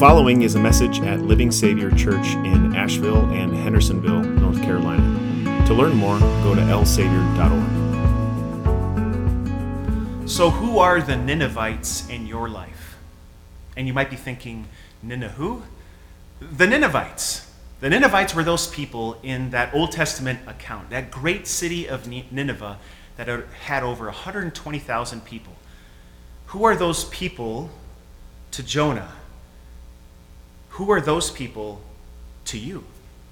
following is a message at Living Savior Church in Asheville and Hendersonville, North Carolina. To learn more, go to lsavior.org. So who are the Ninevites in your life? And you might be thinking, who? The Ninevites. The Ninevites were those people in that Old Testament account, that great city of Nineveh that had over 120,000 people. Who are those people to Jonah? Who are those people to you?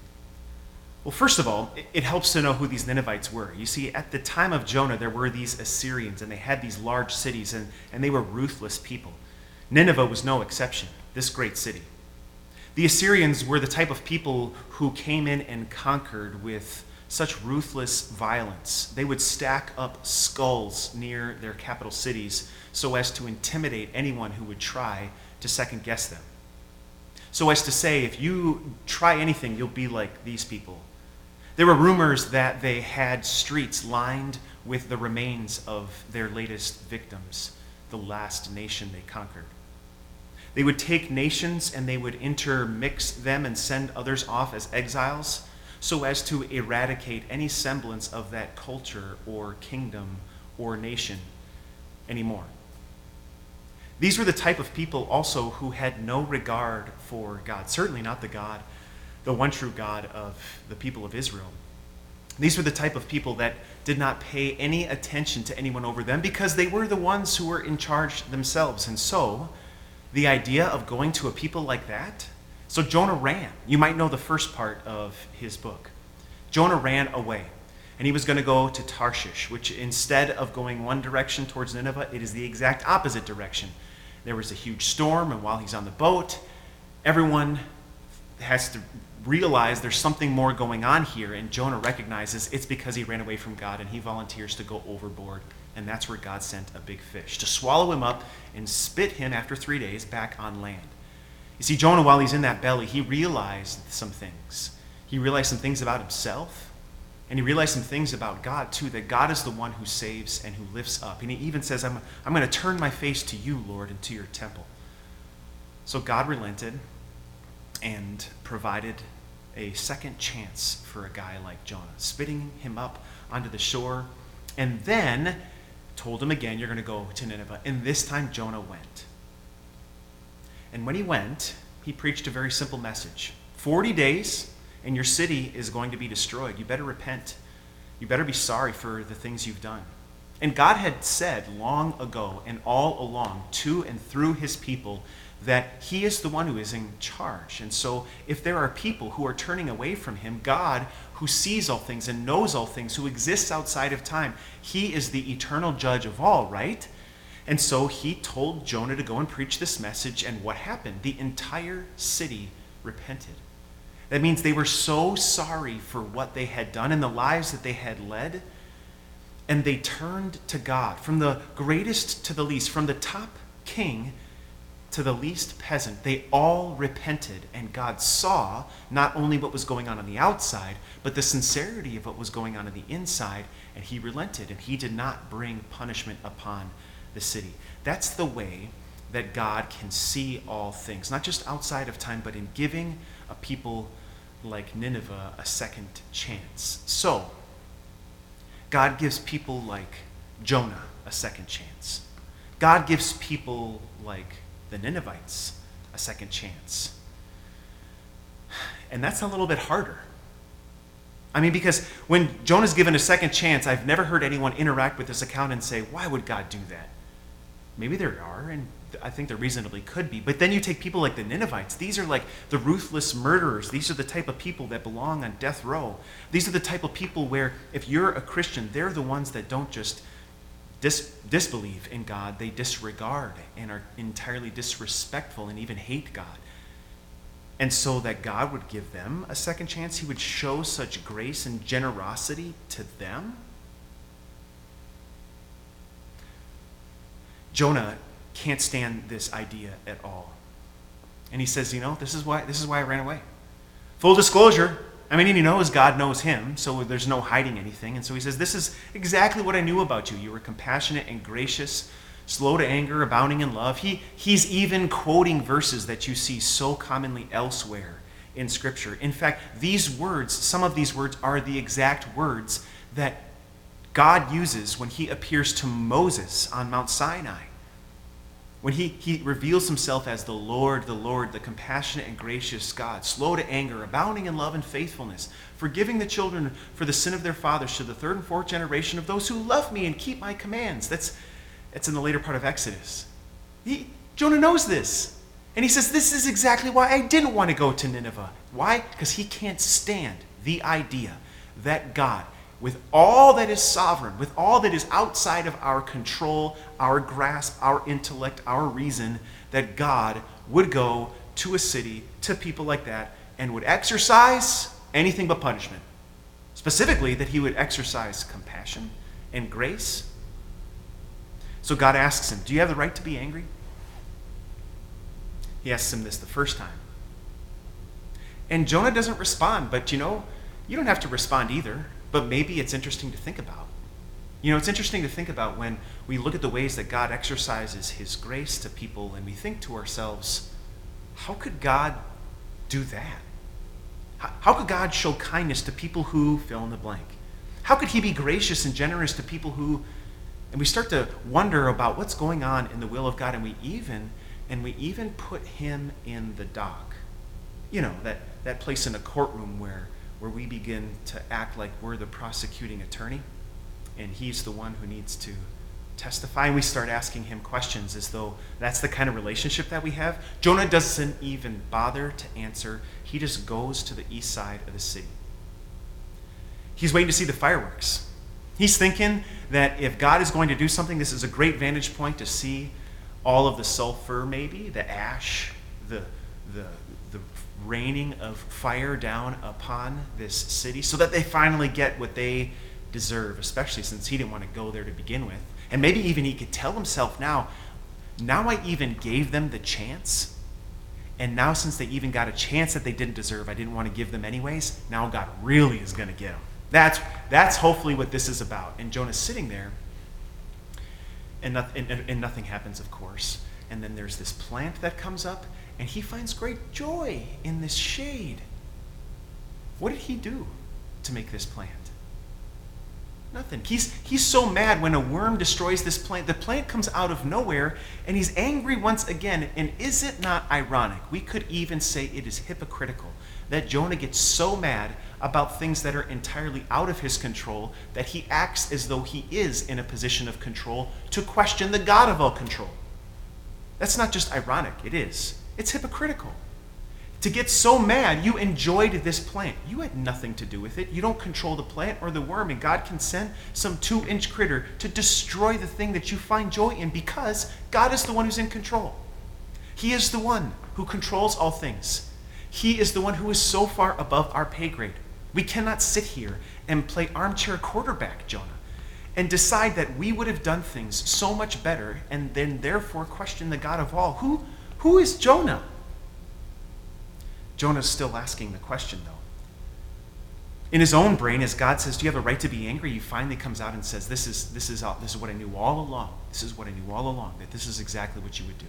Well, first of all, it helps to know who these Ninevites were. You see, at the time of Jonah, there were these Assyrians, and they had these large cities, and they were ruthless people. Nineveh was no exception, this great city. The Assyrians were the type of people who came in and conquered with such ruthless violence. They would stack up skulls near their capital cities so as to intimidate anyone who would try to second guess them. So as to say, if you try anything, you'll be like these people. There were rumors that they had streets lined with the remains of their latest victims, the last nation they conquered. They would take nations and they would intermix them and send others off as exiles so as to eradicate any semblance of that culture or kingdom or nation anymore. These were the type of people also who had no regard for God, certainly not the God, the one true God of the people of Israel. These were the type of people that did not pay any attention to anyone over them because they were the ones who were in charge themselves. And so, the idea of going to a people like that, so Jonah ran. You might know the first part of his book. Jonah ran away, and he was going to go to Tarshish, which instead of going one direction towards Nineveh, it is the exact opposite direction. There was a huge storm, and while he's on the boat, everyone has to realize there's something more going on here, and Jonah recognizes it's because he ran away from God, and he volunteers to go overboard, and that's where God sent a big fish to swallow him up and spit him after 3 days back on land. You see, Jonah, while he's in that belly, he realized some things. He realized some things about himself, and he realized some things about God, too, that God is the one who saves and who lifts up. And he even says, I'm going to turn my face to you, Lord, and to your temple. So God relented and provided a second chance for a guy like Jonah, spitting him up onto the shore, and then told him again, you're going to go to Nineveh. And this time Jonah went. And when he went, he preached a very simple message. 40 days, and your city is going to be destroyed. You better repent. You better be sorry for the things you've done. And God had said long ago and all along to and through his people that he is the one who is in charge. And so if there are people who are turning away from him, God, who sees all things and knows all things, who exists outside of time, he is the eternal judge of all, right? And so he told Jonah to go and preach this message, and what happened? The entire city repented. That means they were so sorry for what they had done and the lives that they had led, and they turned to God. From the greatest to the least, from the top king to the least peasant, they all repented, and God saw not only what was going on the outside, but the sincerity of what was going on the inside, and he relented, and he did not bring punishment upon the city. That's the way that God can see all things, not just outside of time, but in giving a people like Nineveh a second chance. So, God gives people like Jonah a second chance. God gives people like the Ninevites a second chance. And that's a little bit harder. I mean, because when Jonah's given a second chance, I've never heard anyone interact with this account and say, why would God do that? Maybe there are, and I think there reasonably could be. But then you take people like the Ninevites. These are like the ruthless murderers. These are the type of people that belong on death row. These are the type of people where if you're a Christian, they're the ones that don't just disbelieve in God. They disregard and are entirely disrespectful and even hate God. And so that God would give them a second chance, he would show such grace and generosity to them. Jonah can't stand this idea at all. And he says, this is why I ran away. Full disclosure, I mean, he knows God knows him, so there's no hiding anything. And so he says, this is exactly what I knew about you. You were compassionate and gracious, slow to anger, abounding in love. He's even quoting verses that you see so commonly elsewhere in Scripture. In fact, these words, some of these words are the exact words that God uses when he appears to Moses on Mount Sinai. When he reveals himself as the Lord, the compassionate and gracious God, slow to anger, abounding in love and faithfulness, forgiving the children for the sin of their fathers to the third and fourth generation of those who love me and keep my commands. That's in the later part of Exodus. Jonah knows this. And he says, this is exactly why I didn't want to go to Nineveh. Why? Because he can't stand the idea that God, with all that is sovereign, with all that is outside of our control, our grasp, our intellect, our reason, that God would go to a city, to people like that, and would exercise anything but punishment. Specifically, that he would exercise compassion and grace. So God asks him, do you have the right to be angry? He asks him this the first time. And Jonah doesn't respond, but you don't have to respond either. But maybe it's interesting to think about. It's interesting to think about when we look at the ways that God exercises his grace to people and we think to ourselves, how could God do that? How could God show kindness to people who fill in the blank? How could he be gracious and generous to people who, and we start to wonder about what's going on in the will of God, and we even put him in the dock. That place in a courtroom where we begin to act like we're the prosecuting attorney and he's the one who needs to testify, and we start asking him questions as though that's the kind of relationship that we have. Jonah doesn't even bother to answer. He just goes to the east side of the city. He's waiting to see the fireworks. He's thinking that if God is going to do something, this is a great vantage point to see all of the sulfur, maybe, the ash, the raining of fire down upon this city, so that they finally get what they deserve, especially since he didn't want to go there to begin with. And maybe even he could tell himself now I even gave them the chance, and now since they even got a chance that they didn't deserve, I didn't want to give them anyways, now God really is going to get them. That's hopefully what this is about. And Jonah's sitting there, and nothing happens, of course. And then there's this plant that comes up, and he finds great joy in this shade. What did he do to make this plant? Nothing. He's so mad when a worm destroys this plant. The plant comes out of nowhere, and he's angry once again. And is it not ironic? We could even say it is hypocritical that Jonah gets so mad about things that are entirely out of his control that he acts as though he is in a position of control to question the God of all control. That's not just ironic, it is. It's hypocritical. To get so mad, you enjoyed this plant. You had nothing to do with it. You don't control the plant or the worm, and God can send some 2-inch critter to destroy the thing that you find joy in, because God is the one who's in control. He is the one who controls all things. He is the one who is so far above our pay grade. We cannot sit here and play armchair quarterback, Jonah, and decide that we would have done things so much better and then therefore question the God of all. Who is Jonah? Jonah's still asking the question, though. In his own brain, as God says, do you have a right to be angry? He finally comes out and says, this is what I knew all along. This is what I knew all along, that this is exactly what you would do.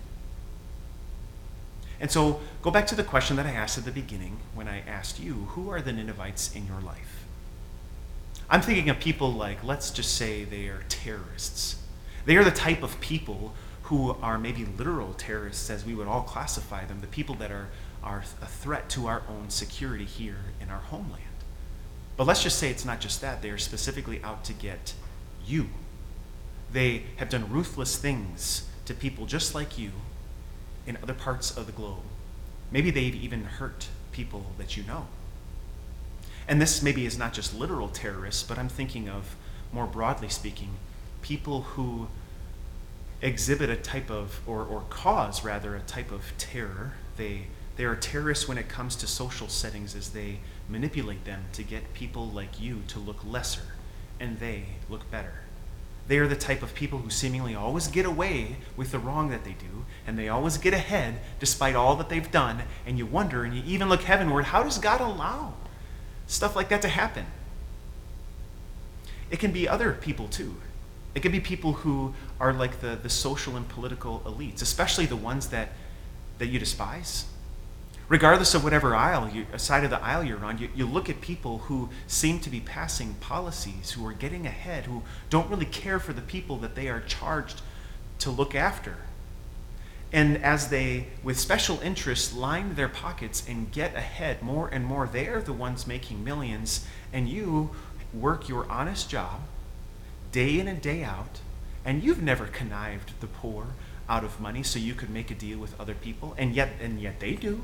And so go back to the question that I asked at the beginning when I asked you, who are the Ninevites in your life? I'm thinking of people like, let's just say they are terrorists. They are the type of people who are maybe literal terrorists, as we would all classify them, the people that are a threat to our own security here in our homeland. But let's just say it's not just that. They are specifically out to get you. They have done ruthless things to people just like you in other parts of the globe. Maybe they've even hurt people that you know. And this maybe is not just literal terrorists, but I'm thinking of, more broadly speaking, people who exhibit a type of, or cause rather, a type of terror. They are terrorists when it comes to social settings, as they manipulate them to get people like you to look lesser and they look better. They are the type of people who seemingly always get away with the wrong that they do, and they always get ahead despite all that they've done, and you wonder, and you even look heavenward, how does God allow stuff like that to happen? It can be other people too. It could be people who are like the social and political elites, especially the ones that you despise. Regardless of whatever side of the aisle you're on, you look at people who seem to be passing policies, who are getting ahead, who don't really care for the people that they are charged to look after. And as they, with special interests, line their pockets and get ahead more and more, they're the ones making millions, and you work your honest job day in and day out, and you've never connived the poor out of money so you could make a deal with other people, and yet they do.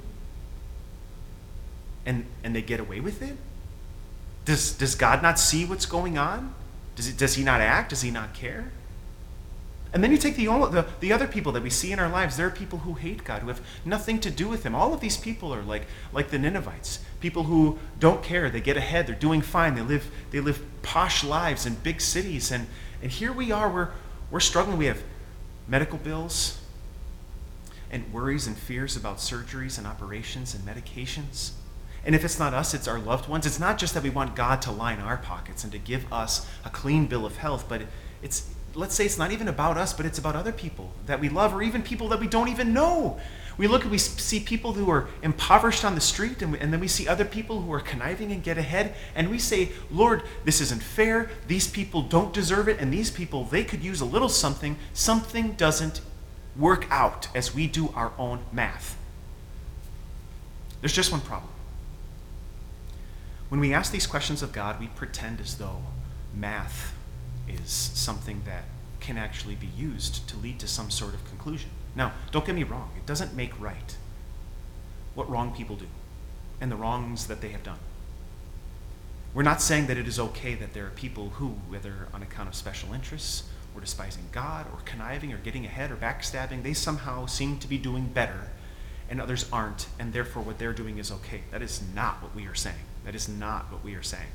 And they get away with it? Does God not see what's going on? Does he not act? Does he not care? And then you take the other people that we see in our lives. There are people who hate God, who have nothing to do with him. All of these people are like the Ninevites, people who don't care. They get ahead. They're doing fine. They live posh lives in big cities. And here we are. We're struggling. We have medical bills and worries and fears about surgeries and operations and medications. And if it's not us, it's our loved ones. It's not just that we want God to line our pockets and to give us a clean bill of health, but let's say it's not even about us, but it's about other people that we love, or even people that we don't even know. We see people who are impoverished on the street, and then we see other people who are conniving and get ahead, and we say, Lord, this isn't fair. These people don't deserve it, and these people, they could use a little something. Something doesn't work out as we do our own math. There's just one problem. When we ask these questions of God, we pretend as though math is something that can actually be used to lead to some sort of conclusion. Now, don't get me wrong. It doesn't make right what wrong people do and the wrongs that they have done. We're not saying that it is okay that there are people who, whether on account of special interests or despising God or conniving or getting ahead or backstabbing, they somehow seem to be doing better and others aren't, and therefore what they're doing is okay. That is not what we are saying. That is not what we are saying.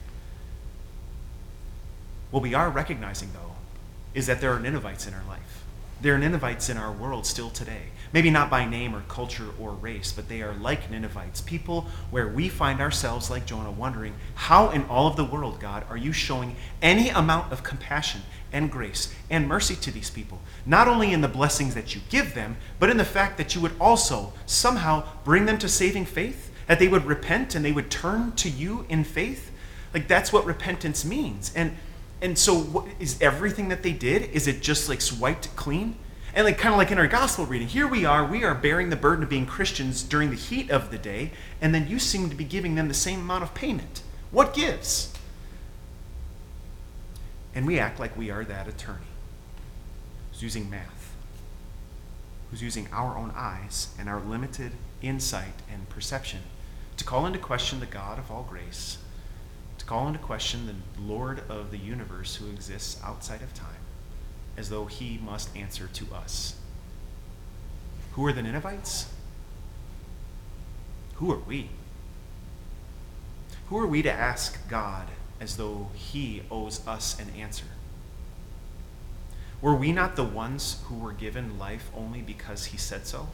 What we are recognizing, though, is that there are Ninevites in our life. There are Ninevites in our world still today. Maybe not by name or culture or race, but they are like Ninevites, people where we find ourselves like Jonah wondering, how in all of the world, God, are you showing any amount of compassion and grace and mercy to these people? Not only in the blessings that you give them, but in the fact that you would also somehow bring them to saving faith, that they would repent and they would turn to you in faith. Like, that's what repentance means. And so what is everything that they did? Is it just like swiped clean? And kind of like in our gospel reading, here we are bearing the burden of being Christians during the heat of the day, and then you seem to be giving them the same amount of payment. What gives? And we act like we are that attorney who's using math, who's using our own eyes and our limited insight and perception to call into question the God of all grace, to call into question the Lord of the universe who exists outside of time, as though he must answer to us. Who are the Ninevites? Who are we? Who are we to ask God as though he owes us an answer? Were we not the ones who were given life only because he said so?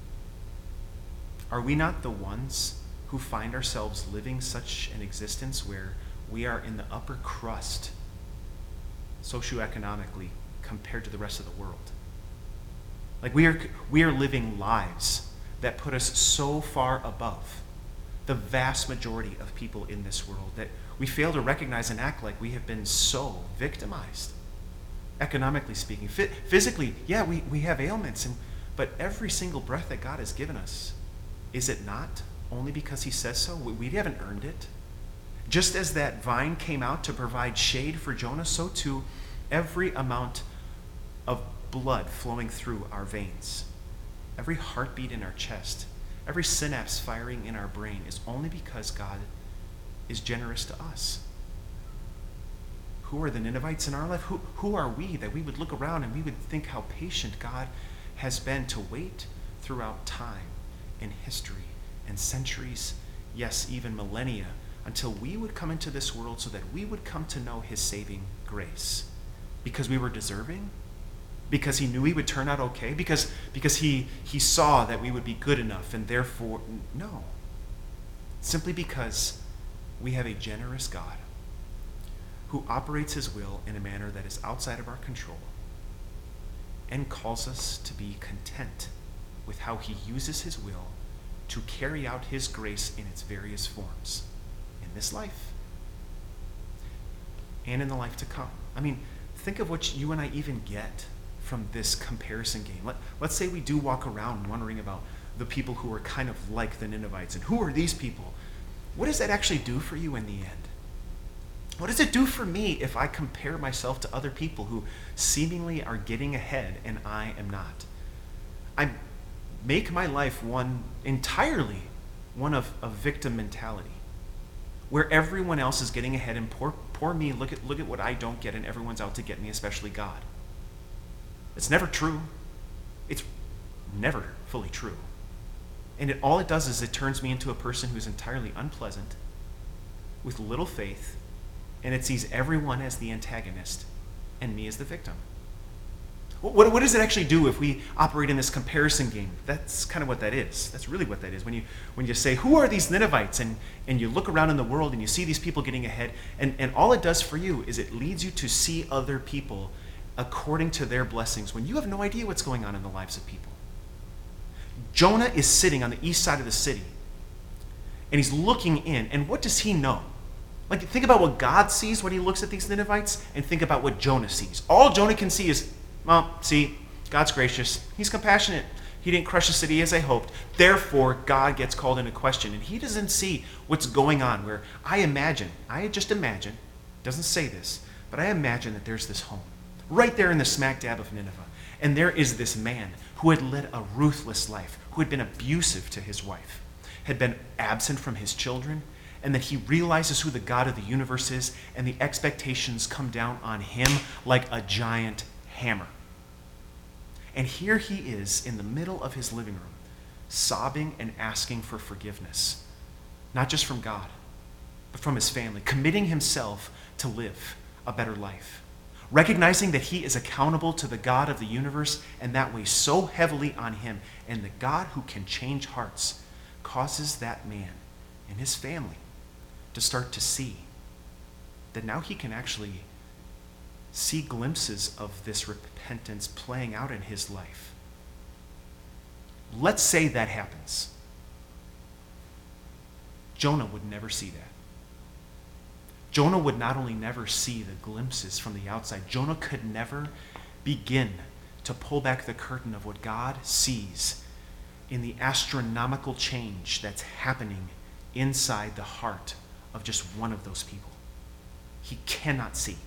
Are we not the ones who find ourselves living such an existence where we are in the upper crust socioeconomically compared to the rest of the world? Like we are living lives that put us so far above the vast majority of people in this world that we fail to recognize and act like we have been so victimized. Economically speaking, physically, yeah, we have ailments, but every single breath that God has given us, is it not only because he says so? We haven't earned it. Just as that vine came out to provide shade for Jonah, so too every amount of blood flowing through our veins, every heartbeat in our chest, every synapse firing in our brain is only because God is generous to us. Who are the Ninevites in our life? Who are we that we would look around and we would think how patient God has been to wait throughout time and history and centuries, yes, even millennia, until we would come into this world so that we would come to know his saving grace? Because we were deserving? Because he knew we would turn out okay? Because he saw that we would be good enough, and therefore, no. Simply because we have a generous God who operates his will in a manner that is outside of our control and calls us to be content with how he uses his will to carry out his grace in its various forms in this life and in the life to come. I mean, think of what you and I even get from this comparison game. Let's say we do walk around wondering about the people who are kind of like the Ninevites, and who are these people? What does that actually do for you in the end? What does it do for me if I compare myself to other people who seemingly are getting ahead and I am not? I make my life entirely one of victim mentality, where everyone else is getting ahead and poor me, look at what I don't get, and everyone's out to get me, especially God. It's never true. It's never fully true. And all it does is it turns me into a person who's entirely unpleasant, with little faith, and it sees everyone as the antagonist and me as the victim. What does it actually do if we operate in this comparison game? That's kind of what that is. That's really what that is. When you say, who are these Ninevites? And you look around in the world and you see these people getting ahead, and all it does for you is it leads you to see other people according to their blessings when you have no idea what's going on in the lives of people. Jonah is sitting on the east side of the city, and he's looking in, and what does he know? Like, think about what God sees when he looks at these Ninevites, and think about what Jonah sees. All Jonah can see is, well, see, God's gracious. He's compassionate. He didn't crush the city as I hoped. Therefore, God gets called into question, and he doesn't see what's going on, where I just imagine, doesn't say this, but I imagine that there's this home, right there in the smack dab of Nineveh, and there is this man who had led a ruthless life, who had been abusive to his wife, had been absent from his children, and that he realizes who the God of the universe is, and the expectations come down on him like a giant hammer. And here he is in the middle of his living room, sobbing and asking for forgiveness, not just from God, but from his family, committing himself to live a better life, recognizing that he is accountable to the God of the universe, and that weighs so heavily on him. And the God who can change hearts causes that man and his family to start to see that now he can actually see glimpses of this repentance playing out in his life. Let's say that happens. Jonah would never see that. Jonah would not only never see the glimpses from the outside, Jonah could never begin to pull back the curtain of what God sees in the astronomical change that's happening inside the heart of just one of those people. He cannot see.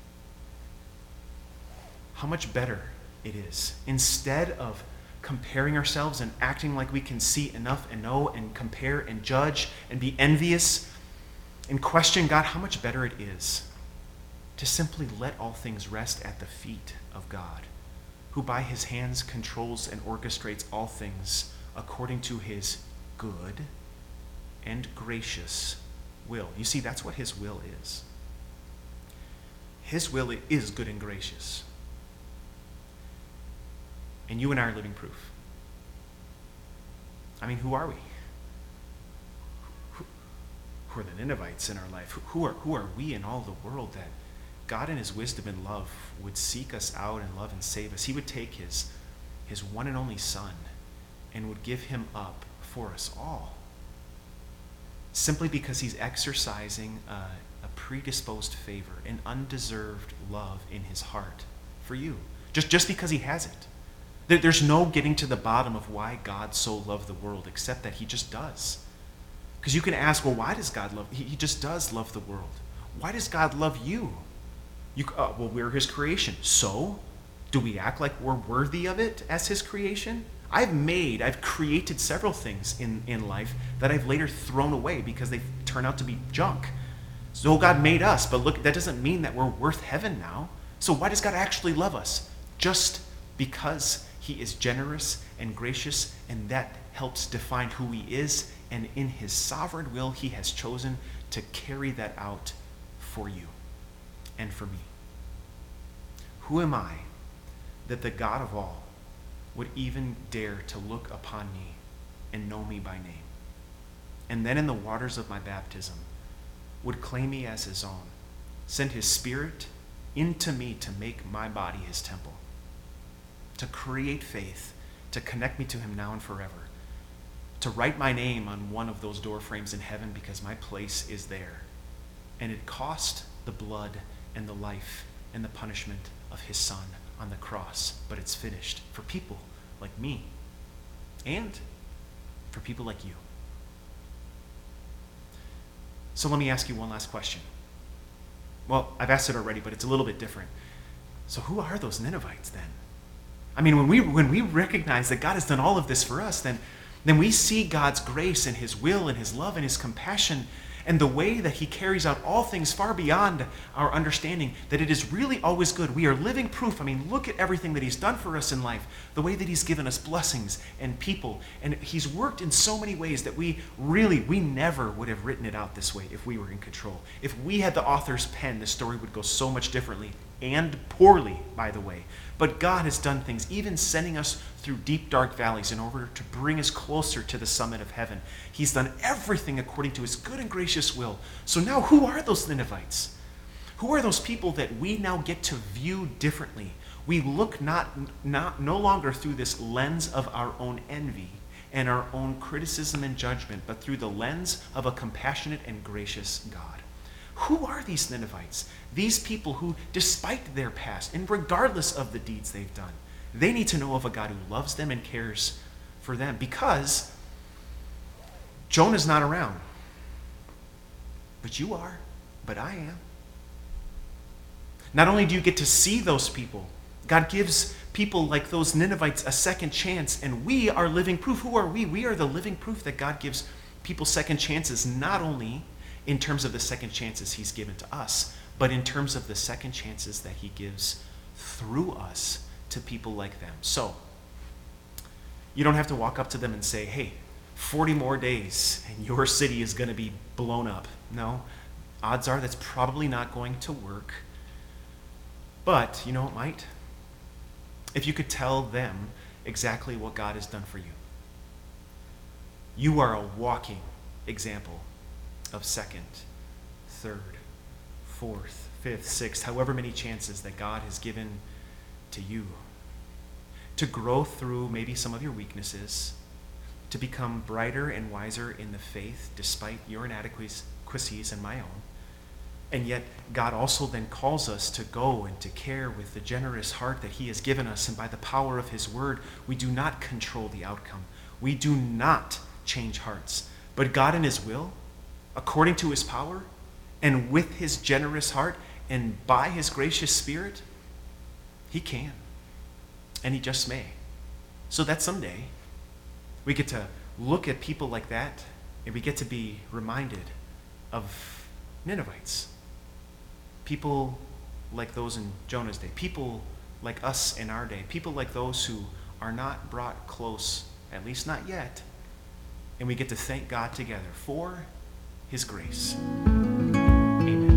How much better it is, instead of comparing ourselves and acting like we can see enough and know and compare and judge and be envious and question God, how much better it is to simply let all things rest at the feet of God, who by his hands controls and orchestrates all things according to his good and gracious will. You see, that's what his will is. His will is good and gracious. And you and I are living proof. I mean, who are we? Who are the Ninevites in our life? Who are we in all the world that God in his wisdom and love would seek us out and love and save us? He would take his one and only Son and would give him up for us all, simply because he's exercising a predisposed favor, an undeserved love in his heart for you, just because he has it. There's no getting to the bottom of why God so loved the world, except that he just does. Because you can ask, well, why does God love? He just does love the world. Why does God love you? Well, we're his creation. So, do we act like we're worthy of it as his creation? I've created several things in life that I've later thrown away because they turn out to be junk. So God made us, but look, that doesn't mean that we're worth heaven now. So why does God actually love us? Just because he is generous and gracious, and that helps define who he is, and in his sovereign will, he has chosen to carry that out for you and for me. Who am I that the God of all would even dare to look upon me and know me by name, and then in the waters of my baptism would claim me as his own, send his Spirit into me to make my body his temple, to create faith, to connect me to him now and forever, to write my name on one of those door frames in heaven because my place is there. And it cost the blood and the life and the punishment of his Son on the cross, but it's finished for people like me and for people like you. So let me ask you one last question. Well, I've asked it already, but it's a little bit different. So who are those Ninevites then? I mean, when we recognize that God has done all of this for us, then we see God's grace and his will and his love and his compassion and the way that he carries out all things far beyond our understanding, that it is really always good. We are living proof. I mean, look at everything that he's done for us in life, the way that he's given us blessings and people. And he's worked in so many ways that we never would have written it out this way if we were in control. If we had the author's pen, the story would go so much differently, and poorly, by the way. But God has done things, even sending us through deep, dark valleys in order to bring us closer to the summit of heaven. He's done everything according to his good and gracious will. So now who are those Ninevites? Who are those people that we now get to view differently? We look no longer through this lens of our own envy and our own criticism and judgment, but through the lens of a compassionate and gracious God. Who are these Ninevites? These people who, despite their past and regardless of the deeds they've done, they need to know of a God who loves them and cares for them, because Jonah's not around. But you are, but I am. Not only do you get to see those people, God gives people like those Ninevites a second chance, and we are living proof. Who are we? We are the living proof that God gives people second chances, not only in terms of the second chances he's given to us, but in terms of the second chances that he gives through us to people like them. So, you don't have to walk up to them and say, hey, 40 more days and your city is going to be blown up. No, odds are that's probably not going to work. But, you know it might? If you could tell them exactly what God has done for you. You are a walking example of second, third, fourth, fifth, sixth, however many chances that God has given to you to grow through maybe some of your weaknesses, to become brighter and wiser in the faith despite your inadequacies and my own. And yet God also then calls us to go and to care with the generous heart that he has given us, and by the power of his word, we do not control the outcome. We do not change hearts. But God in his will, according to his power, and with his generous heart, and by his gracious Spirit, he can. And he just may. So that someday we get to look at people like that, and we get to be reminded of Ninevites. People like those in Jonah's day. People like us in our day. People like those who are not brought close, at least not yet. And we get to thank God together for his grace. Amen.